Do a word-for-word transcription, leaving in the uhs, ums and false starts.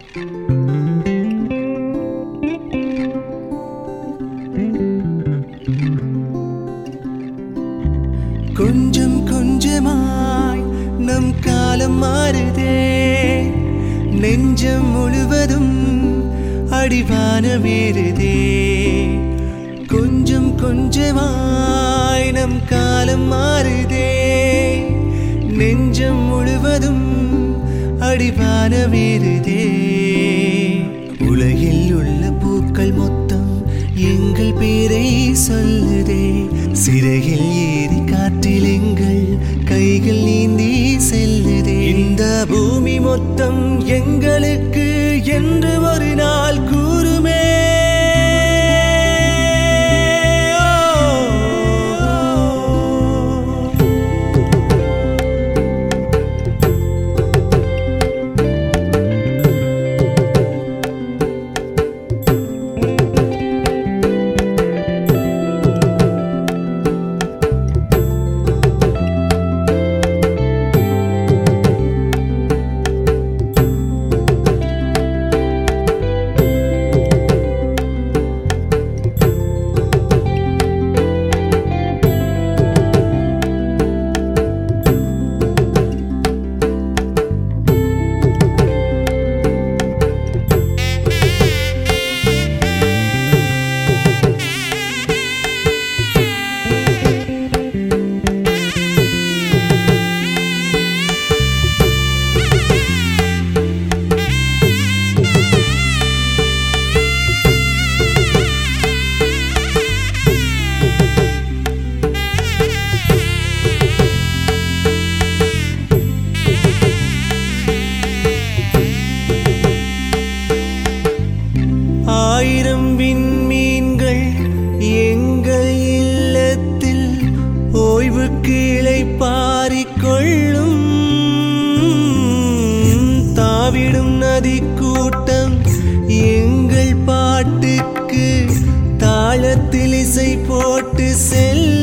கொஞ்சம் கொஞ்சமாய் நம் காலம் மாறுதே, நெஞ்சம் முழுவதும் அடிவானமேறுதே. கொஞ்சம் கொஞ்சமாய் நம் காலம் மாறுதே, நெஞ்சம் முழுவதும் அடிவானமேறுதே. உலகில் உள்ள பூக்கள் மொத்தம் எங்கள் பேரை சொல்லுதே, சிறையில் ஏறி காற்றில் எங்கள் கைகள் நீந்தி செல்லுதே. இந்த பூமி மொத்தம் எங்களுக்கு என்று ஒரு நாள் கூறுமே. ஆயிரம் விண்மீன்கள் எங்கள் இல்லத்தில் ஓய்வுக்கு இளைப்பாறிக்கொள்ளும். தாவிடும் நதி கூட்டம் எங்கள் பாட்டுக்கு தாளத்தில் இசை போட்டு செல்லும்.